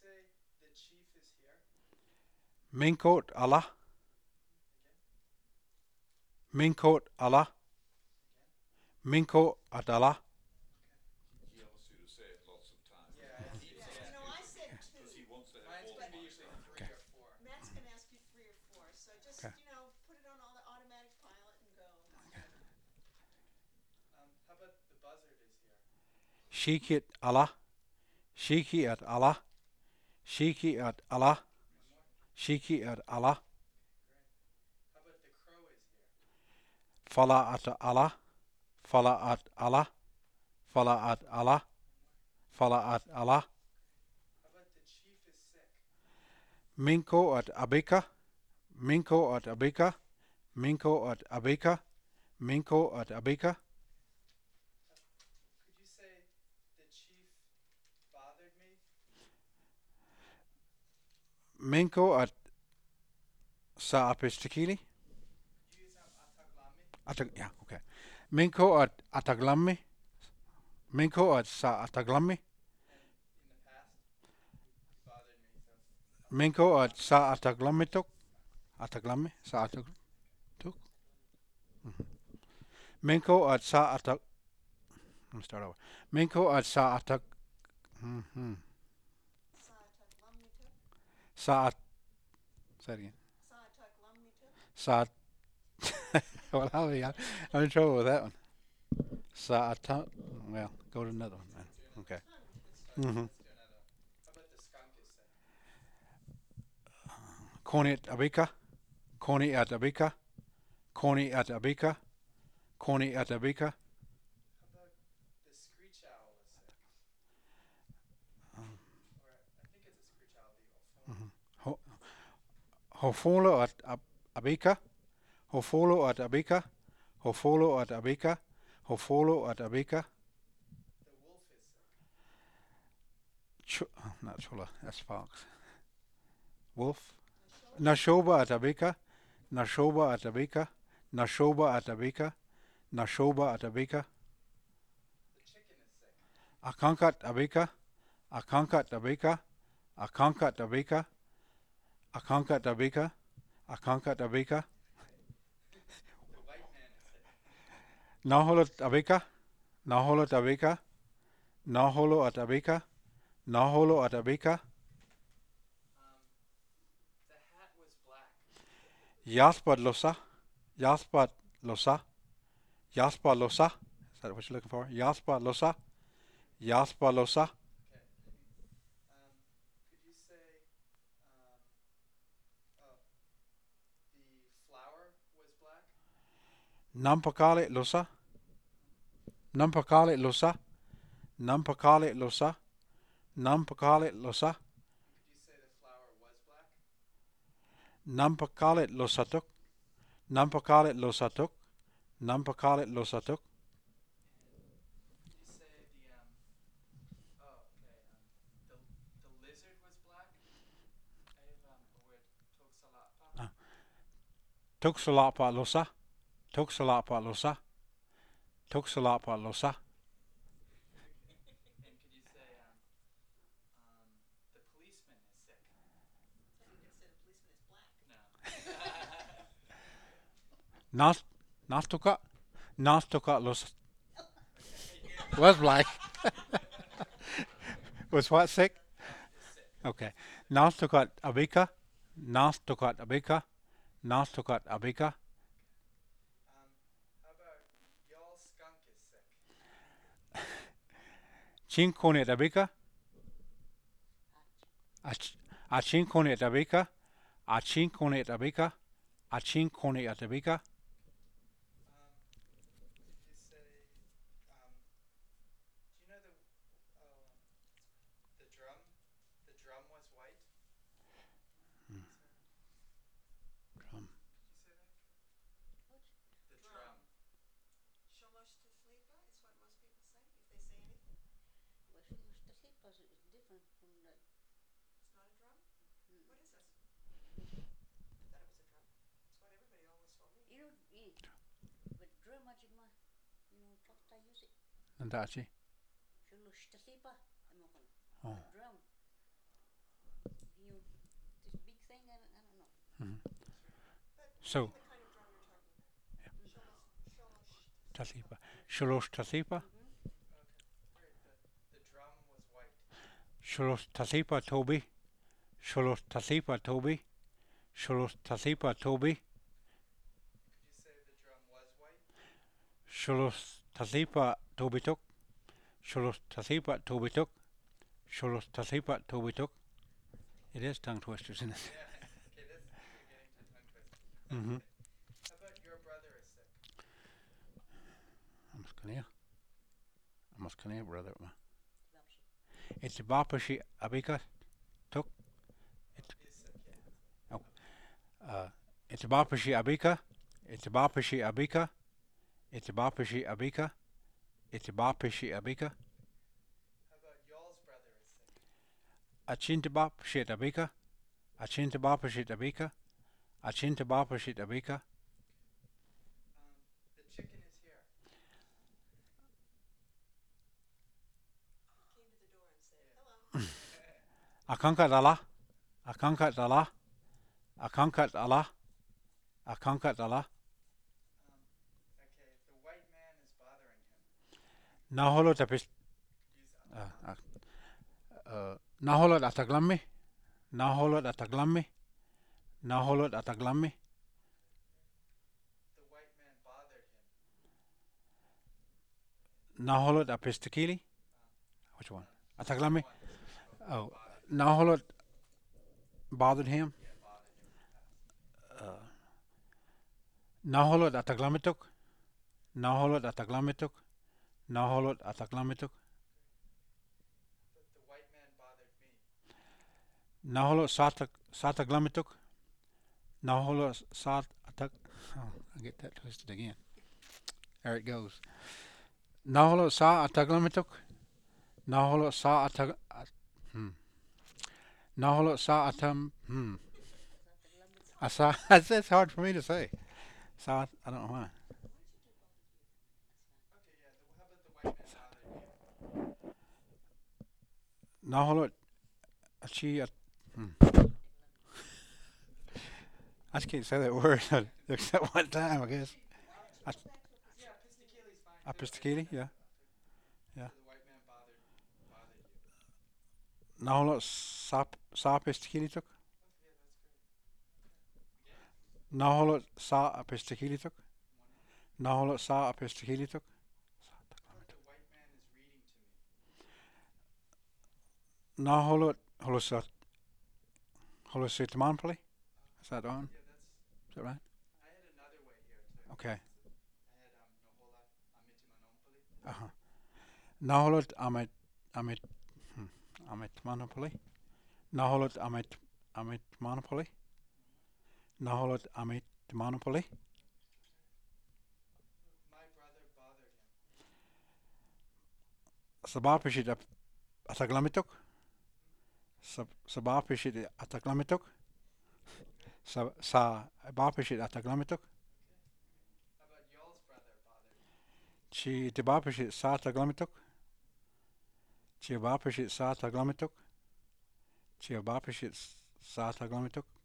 say the chief is here? Minkot Allah. Again? Minkot Allah. Again? Minko at Allah. He asks you to say it lots of times. Yeah, it keeps Yeah, asking. I said two. Because he wants to have Mine's all gonna be my usually stuff. 3 or 4. Matt's gonna ask you 3 or 4, so just Okay. put it on all the automatic pilot and go. How about the buzzard is here? Shikit Allah. Shiki at Allah. Shiki at Allah. One more. Shiki at Allah. Great. How about the crow is here? Fala at Allah. Fala at Allah. Fala at Allah. Fala at Allah. How about the chief is sick? Minko at Abika. Minko at Abika. Minko at Abika. Minko at Abika. Could you say the chief bothered me? Minko at Sa Apistikili. Could you use ataglami? Yeah, okay. Minko at Ataglammi. Minko at Sa Ataglami. And in the past, you bothered me, so Minko at Sa Ataglamituk. Ataglami. Sa Ataglamituk. Minko at Sa Atag. Let me start over. Minko at Sa Atag. Sa. Say it again. Sa. Well, I'm in trouble with that one. Sa Atag. Well, go to another one then. Okay. let's do another. How about the skunk is sick? Koni at Abika. Koni at Abika. Koni at Abika. Koni at Abika. How about the screech owl is sick? Or I think it's a screech owl, the Hofolo at Abika. Hofolo at Abika. Hofolo at Abika. Hofolo at Abika. The wolf is sick. Not Chula. That's Fox. Wolf. Nashoba at Abika. Nashoba at Abika. Nashoba at Abika. Nashoba at Abika. The chicken is sick. Akankat Abika. Akankat Abika. Akankat Abika. Akankat Abika. Akankat Abika. The white man is sick. Naholot Abika. Naholot Abika. Naholo at Abika. Naholo at Abika. The hat was black. Yaspad Losa. Yaspad Losa. Yaspad Losa. Is that what you're looking for? Yaspad Losa. Yaspad Losa. Okay. Could you say, the flower was black? Nampakale Losa. Nampakale Losa. Nampakale Losa. Nampakale Losa. Could you say the flower was black? Nampakale Losatuk. Nampakale Losatuk. Nampakale Losatuk. Could you say the lizard was black? I have a word, toksalapa. Tuksalapa Losa. Tuksalapa Losa. Tuksalapa Losa. And could you say, the policeman is sick? No. Nastuka. Nastuka Losa. Was black. Was what sick? Okay. Nastukat Abika. Nastukat Abika. Nastukat Abika. How about y'all skunk is sick? Chinkone Abika. Achinkone Abika. Achinkone Abika. Achinkone Abika. Could you say, do you know the drum? The drum was white? Drum. Did you say that? The drum. Sholosh to sleepa is what most people say if they say anything. Well, she used to sleep because it's different from the. It's not a drum? What is this? I thought it was a drum. It's what everybody always told me. But drum ajigma, chokta use it. Nandachi. She used to sleep. I'm not gonna. Oh. Drum. So, The kind of drum you're talking about. Tasipa. Shulos Tasipa. Great. The drum was white. Shulos Tasipa Toby. Shulos Tasipa Toby. Shulos Tasipa Toby. Could you say the drum was white? Shulos Tasipa Toby Tuk. Shulos Tasipa Toby Tuk. Shulos Tasipa Toby Tuk. It is tongue twisters, isn't it? Yeah. Okay, this we're getting to tongue twisters. Mm-hmm. How about your brother is sick? Amos Kania, brother. It's Bapashi Abika Tuk. He's sick, yeah. It's Bapashi Abika. It's Bapashi Abika. It's Bapashi Abika. It's Bapashi Abika. How about y'all's brother is sick? Achinta Bapashi Abika. Achinta Bapashi Abika. Achinta Bapashi Abika. The chicken is here. Came to the door and said, hello. Akankat Allah. Akankat Allah. Akankat Allah. Akankat Allah. Okay, the white man is bothering him. Naholo tapis. He's Naholot ataglammi. Naholot ataglammi. Naholot ataglammi. the white man bothered him. Naholot apistakili. Which one? Ataglammi. Oh, Naholot bothered him. Yeah, bothered him. Naholot ataglamituk. Naholot ataglamituk. Naholot ataglamituk. The white man bothered me. Naholot sataglamituk. Naholot sat atak. Oh, I get that twisted again. There it goes. Naholot sa ataglamituk. Naholot sa atag. Naholot sa atam. Asa. That's hard for me to say. Sa. I don't know why. Okay, yeah, how about the white man bothered you? Naholot. Achi. I just can't say that word except one time, I guess. Yeah, Pistakili's fine. Apistakili, yeah. Yeah. So the white man bothered you. Naholot sa apistakili tuk. Yeah, that's great. Naholot sa apistakili tuk. Naholot sa apistakili tuk. The white man is reading to me. Naholot holosat. Holositamanpali. Is that on? Yeah, Is that right? I had another way here too. Okay. I had Nohola Amitimanonpali. Naholot amit manopoli. Naholot amit manopoli. Naholot amit manopoli. My brother bothered him. Sabapishit ataglamituk. Sabapishit ataglamituk. Sa bapishit ataglamituk. How about y'all's brother bothered him? Chi tibapishit sa ataglamituk. Chi bapishit sa ataglamituk. Chi bapishit sa ataglamituk.